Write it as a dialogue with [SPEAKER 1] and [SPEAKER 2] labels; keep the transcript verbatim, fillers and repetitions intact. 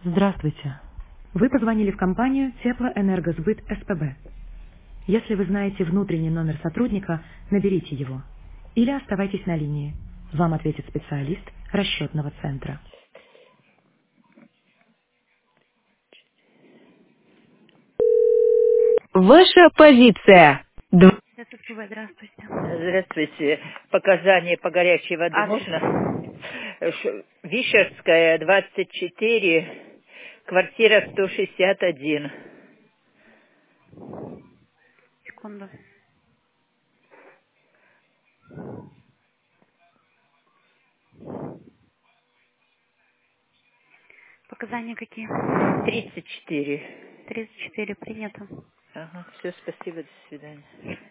[SPEAKER 1] Здравствуйте. Вы позвонили в компанию Теплоэнергосбыт СПБ. Если вы знаете внутренний номер сотрудника, наберите его. Или оставайтесь на линии. Вам ответит специалист расчетного центра. Ваша позиция. Д- СПБ, здравствуйте.
[SPEAKER 2] Здравствуйте. Показания по горячей воды
[SPEAKER 1] Адрес.
[SPEAKER 2] можно? Ш- Вишерская, двадцать четыре, квартира сто шестьдесят один.
[SPEAKER 1] Секунду. Показания какие?
[SPEAKER 2] тридцать четыре.
[SPEAKER 1] тридцать четыре принято.
[SPEAKER 2] Ага, все, спасибо, до свидания.